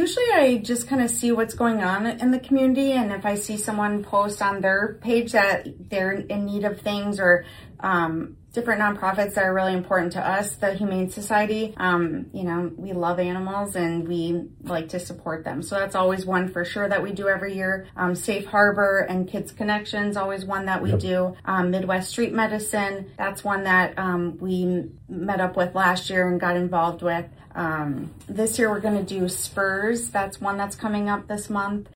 Usually I just kind of see what's going on in the community, and if I see someone post on their page that they're in need of things, or different nonprofits that are really important to us, the Humane Society, you know, we love animals and we like to support them. So that's always one for sure that we do every year. Safe Harbor and Kids Connections, always one that we do. Midwest Street Medicine, that's one that we met up with last year and got involved with. This year we're going to do Spurs. That's one that's coming up this month.